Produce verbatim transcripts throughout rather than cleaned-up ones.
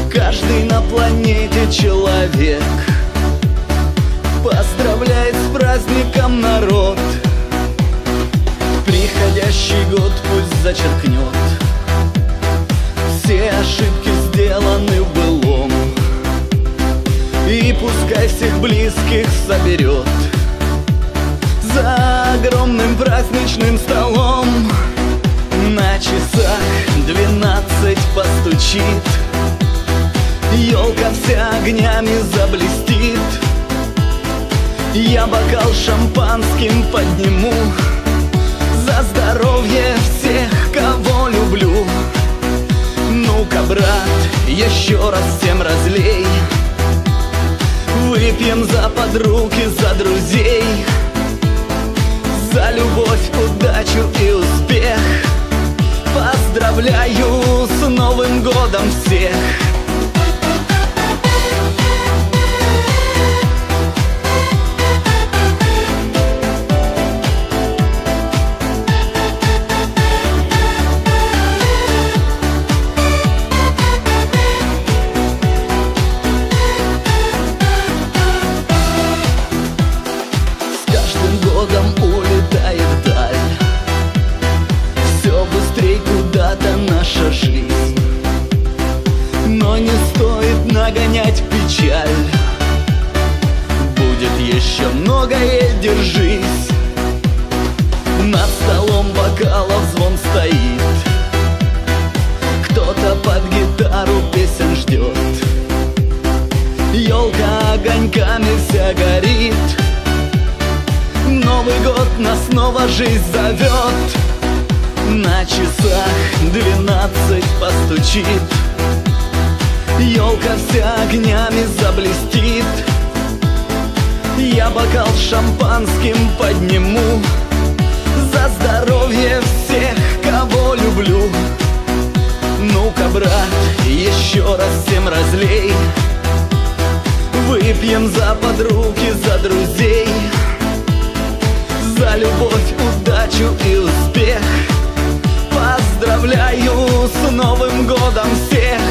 Каждый на планете человек поздравляет с праздником народ. Приходящий год пусть зачеркнет все ошибки, сделанные в былом, и пускай всех близких соберет за огромным праздничным столом. На часах двенадцать постучит, елка вся огнями заблестит. Я бокал шампанским подниму за здоровье всех, кого люблю. Ну-ка, брат, еще раз всем разлей. Выпьем за подруг и за друзей, за любовь, удачу и успех. Поздравляю с Новым годом всех! С каждым годом улетает вдаль все быстрей куда-то наша жизнь, но не стоит нагонять печаль. Будет еще многое, держись. Над столом бокалов звон стоит, кто-то под гитару песен ждет. Елка огоньками вся горит, Новый год нас снова жизнь зовет. На часах двенадцать постучит, елка вся огнями заблестит. Я бокал шампанским подниму за здоровье всех, кого люблю. Ну-ка, брат, еще раз всем разлей. Выпьем за подруг и за друзей, за любовь, удачу и успех. Поздравляю с Новым годом всех!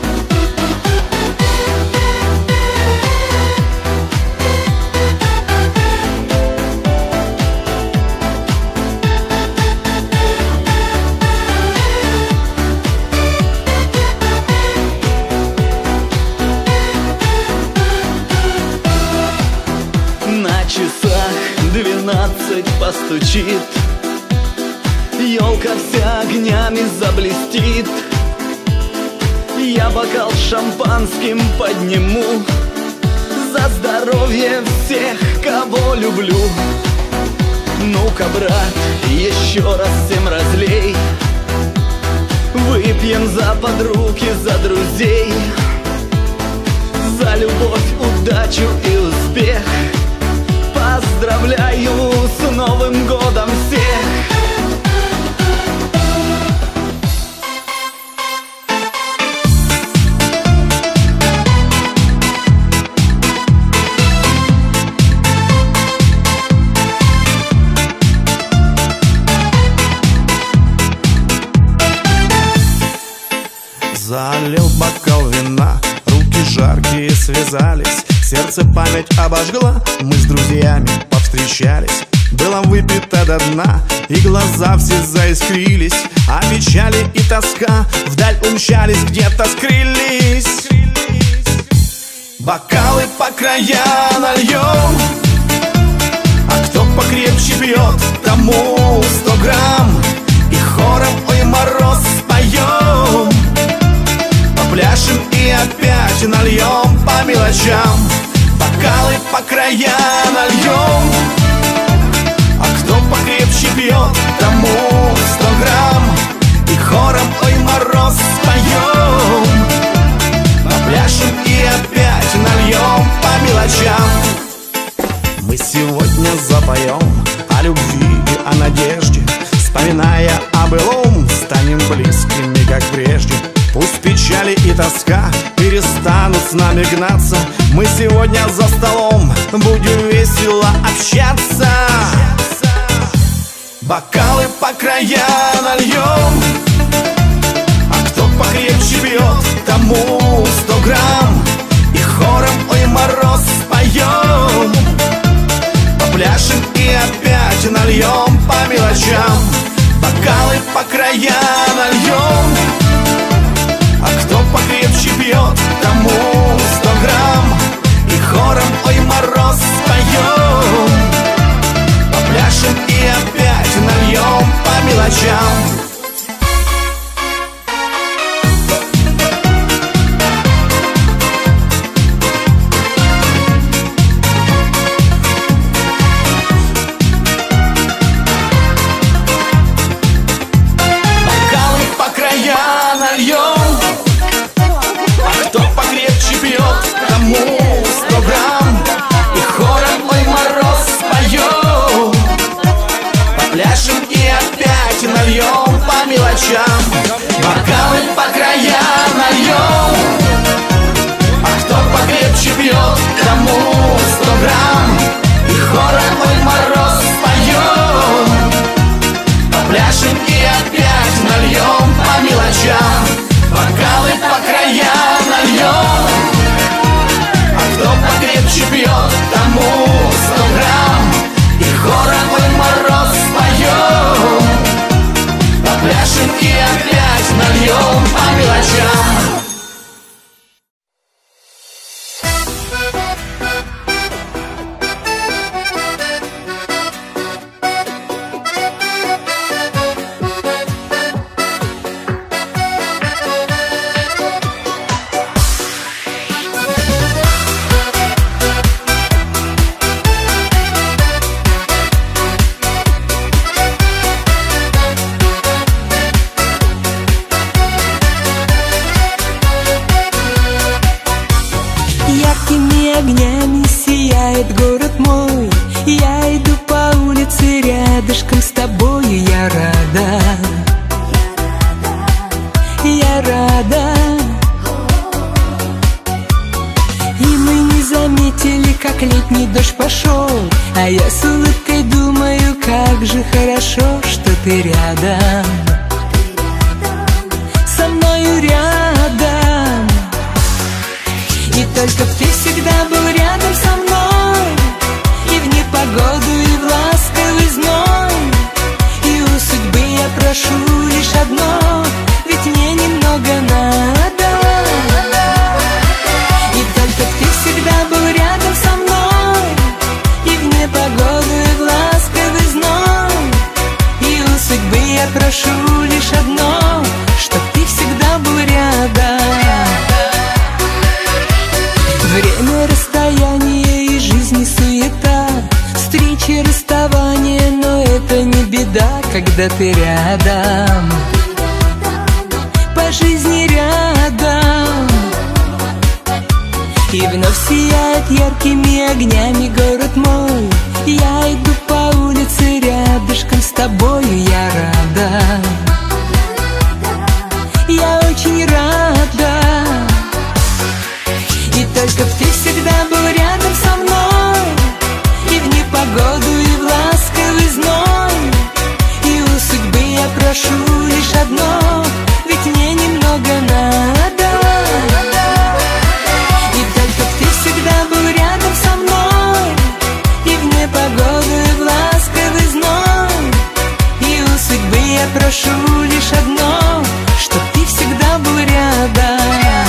На часах двенадцать постучит, елка вся огнями заблестит. Я бокал шампанским подниму за здоровье всех, кого люблю. Ну-ка, брат, еще раз всем разлей. Выпьем за подруг и за друзей, за любовь, удачу и успех. Поздравляю с Новым годом всех! Залил бокал вина, руки жаркие связались, сердце память обожгла, мы с друзьями повстречались. Было выпито до дна, и глаза все заискрились, а печали и тоска вдаль умчались, где-то скрылись. Бокалы по краям нальем, а кто покрепче пьет, тому сто грамм. И хором «Ой, мороз» споем, попляшем и опять нальем по мелочам. Бокалы по краям нальем, а кто покрепче пьет, тому сто грамм. И хором «Ой, мороз» споем, попляшем и опять нальем по мелочам. Мы сегодня запоем о любви и о надежде, вспоминая о былом, станем близкими, как прежде. Пусть печали и тоска перестанут с нами гнаться, мы сегодня за столом будем весело общаться. Бокалы по краям нальем, а кто покрепче пьет, тому сто сто грамм и хором «Ой, мороз» споем. Попляшем и опять нальем по мелочам, бокалы по краям нальем. А кто покрепче пьет, тому сто грамм и хором «Ой, мороз» споем. Попляшем и опять нальем по мелочам. Нальем по мелочам, бокалы по краям нальем. А кто покрепче пьет, тому сто грамм и хором «Ой, мороз» споем. Попляшем и опять нальем по мелочам, бокалы по краям нальем. А кто покрепче пьет, тому сто грамм и хором «Ой, мороз» споем. Попляшем и опять нальем по мелочам. Огнями сияет город мой. Я иду по улице рядышком с тобою. Я рада, я рада. И мы не заметили, как летний дождь пошел. А я с улыбкой думаю, как же хорошо, что ты рядом, со мною рядом. И только ты всегда был рядом со мной, и в непогоду, и в ласковый зной. И у судьбы я прошу лишь одно, ведь мне немного надо. И только ты всегда был рядом со мной, и в непогоду, и в ласковый зной. И у судьбы я прошу лишь одно, чтоб ты всегда был рядом. Время, расстояние и жизни суета, встречи, расставания, но это не беда, когда ты рядом, по жизни рядом. И вновь сияет яркими огнями город мой. Я иду по улице рядышком с тобою. Я рада, я очень рада. И только ты всегда был рядом со мной, и в непогоду, и в ласковый зной. И у судьбы я прошу лишь одно, ведь мне немного надо. И только ты всегда был рядом со мной, и в непогоду, и в ласковый зной. И у судьбы я прошу лишь одно, чтоб ты всегда был рядом.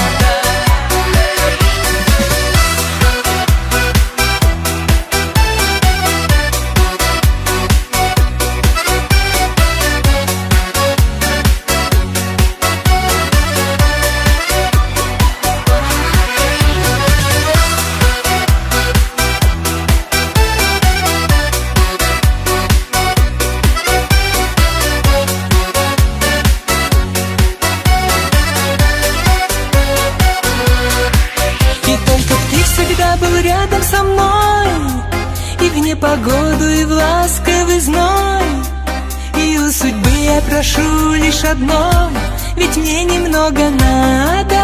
Рядом со мной, и в непогоду, и в ласковый зной. И у судьбы я прошу лишь одно, ведь мне немного надо.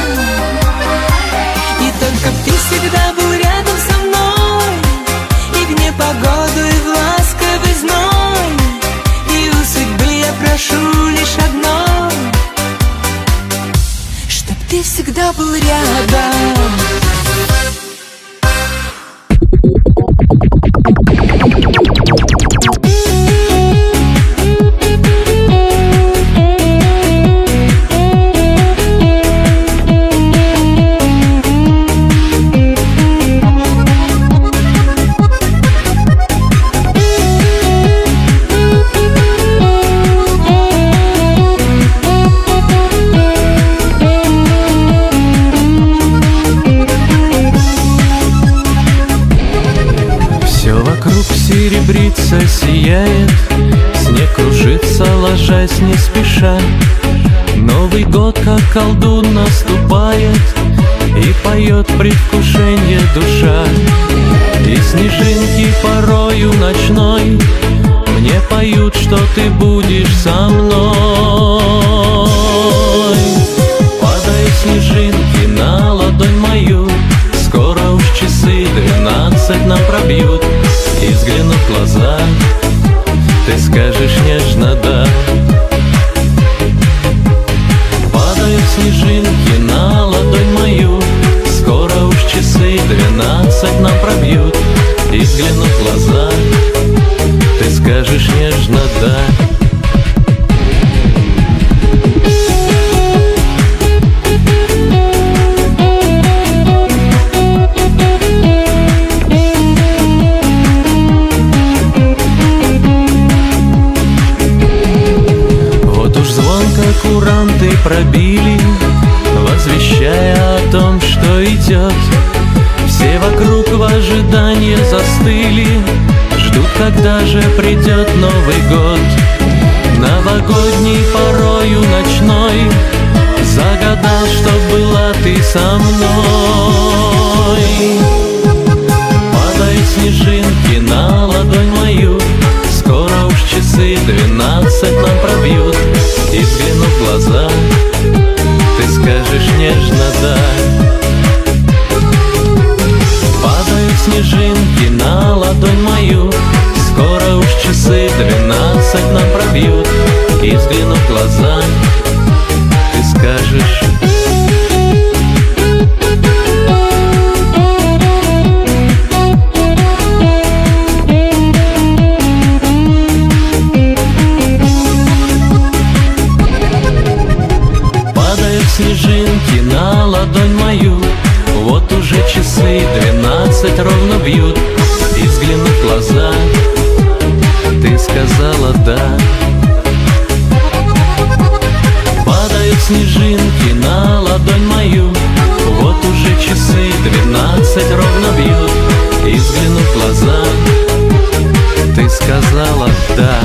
И только ты всегда был рядом со мной, и в непогоду, и в ласковый зной. И у судьбы я прошу лишь одно, чтоб ты всегда был рядом. Серебрится, сияет, снег кружится, ложась не спеша. Новый год, как колдун, наступает, и поет предвкушенье душа. И снежинки порою ночной мне поют, что ты будешь со мной. Падают снежинки на ладонь мою, скоро уж часы двенадцать нам пробьют. И взглянув в глаза, ты скажешь нежно «да». Падают снежинки на ладонь мою, скоро уж часы двенадцать нам пробьют. И взглянув в глаза, ты скажешь нежно «да». Куранты пробили, возвещая о том, что идет. Все вокруг в ожидании застыли, ждут, когда же придет Новый год. Новогодний, порою ночной, загадал, что была ты со мной. Падают снежинки на ладонь мою, скоро уж часы двенадцать нам пробьют. И взглянув в глаза, ты скажешь нежно «да». Падают снежинки на ладонь мою, скоро уж часы двенадцать нам пробьют. И взглянув в глаза, ты скажешь снежинки на ладонь мою, вот уже часы двенадцать ровно бьют. И взглянув в глаза, ты сказала «да». Падают снежинки на ладонь мою, вот уже часы двенадцать ровно бьют. И взглянув в глаза, ты сказала «да».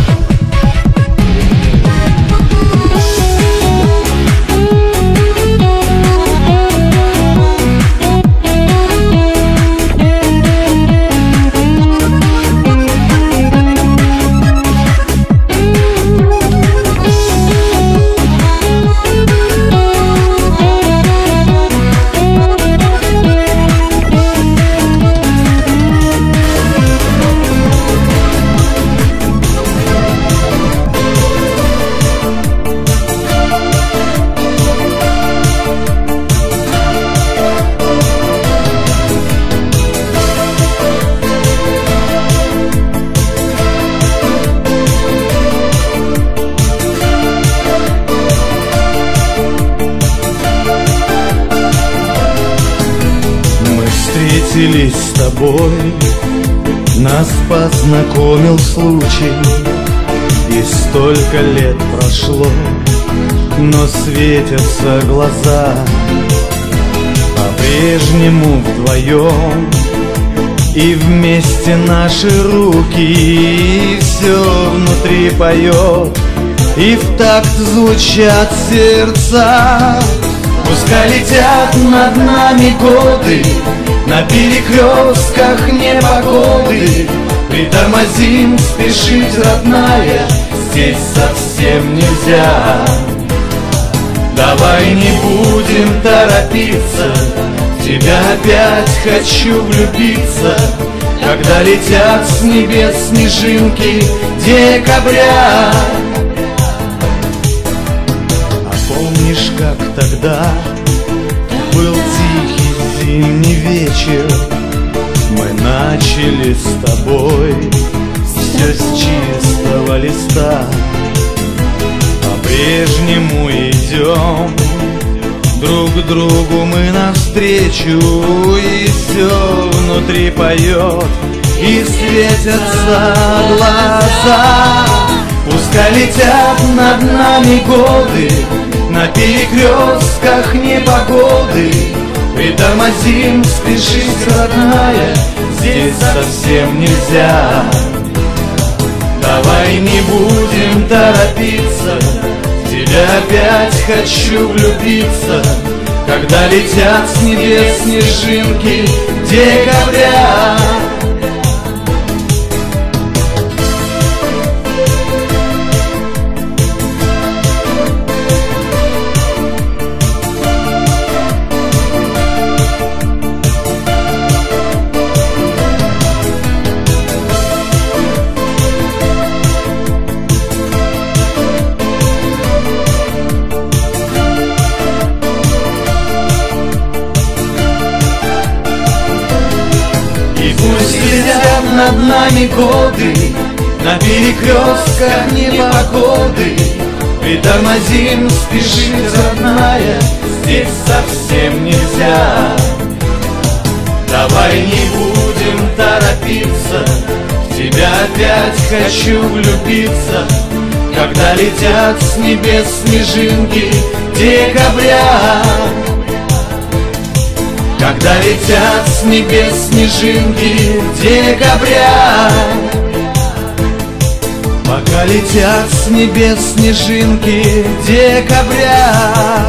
Встретились с тобой, нас познакомил случай, и столько лет прошло, но светятся глаза. По-прежнему вдвоем, и вместе наши руки, и все внутри поет, и в такт звучат сердца. Пускай летят над нами годы, на перекрестках непогоды. Притормозим, спешить, родная, здесь совсем нельзя. Давай не будем торопиться, в тебя опять хочу влюбиться, когда летят с небес снежинки декабря. А помнишь, как тогда был вечер мы начали с тобой. Все с чистого листа, по-прежнему идем друг к другу мы навстречу. И все внутри поет, и светятся глаза. Пускай летят над нами годы, на перекрестках непогоды. Притормозим, спешить, родная, здесь совсем нельзя. Давай не будем торопиться, в тебя опять хочу влюбиться. Когда летят с небес снежинки декабря. Над нами годы, на перекрестках непогоды. Притормозим, спешить, родная, здесь совсем нельзя. Давай не будем торопиться, в тебя опять хочу влюбиться. Когда летят с небес снежинки декабря. Когда летят с небес снежинки декабря. Пока летят с небес снежинки декабря.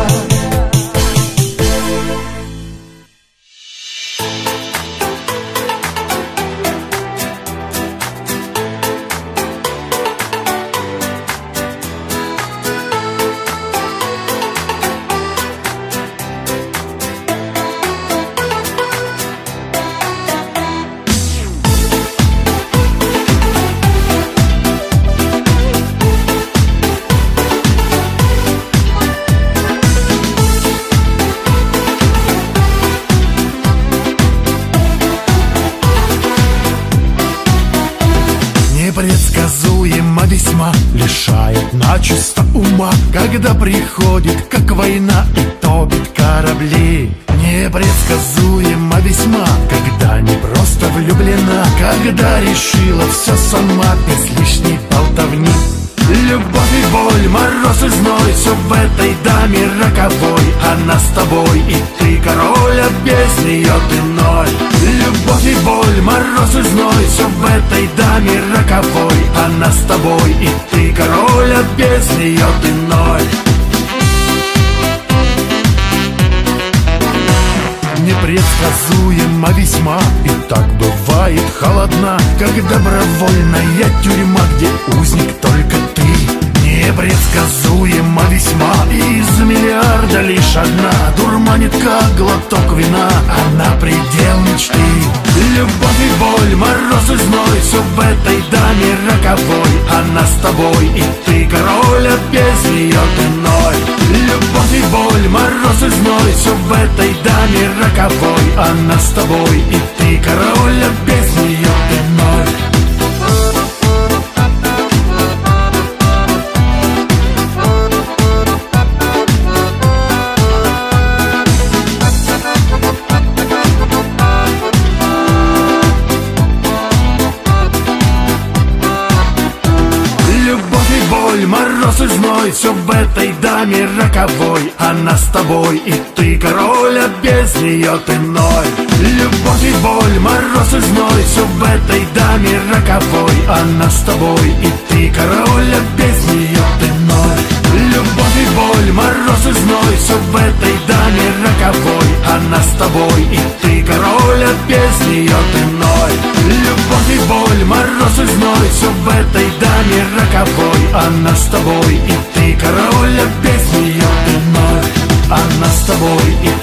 Непредсказуемо весьма, лишает начисто ума, когда приходит, как война, и топит корабли. Непредсказуемо весьма, когда не просто влюблена, когда решила все сама, без лишней болтовни. Любовь и боль, мороз и зной, все в этой даме роковой. Она с тобой, и ты король, а без нее ты ноль. Любовь и боль, мороз и зной, все в этой даме роковой. Она с тобой, и ты король, а без нее ты ноль. Непредсказуемо весьма, и так бывает холодна, как добровольная тюрьма, где узник только ты. Непредсказуемо весьма, и из миллиарда лишь одна дурманит, как глоток вина, она предел мечты. Любовь и боль, мороз и зной, все в этой даме роковой. Она с тобой, и ты король, а без нее ты ноль. Любовь и боль, мороз и зной, все в этой даме роковой. Она с тобой, и ты король, а без нее ты ноль. Мороз и зной, все в этой даме роковой. Она с тобой, и ты король, а без нее ты ноль. Любовь и боль, мороз и зной, все в этой даме роковой. Она с тобой, и ты король, а без нее ты ноль. Любовь и боль, мороз и зной, все в этой даме роковой. Она с тобой, и ты король, а без нее ты ноль. Любовь и боль, мороз и зной, все в этой даме роковой. Она с тобой, и ты король, а без нее ты ноль. Она с тобой, и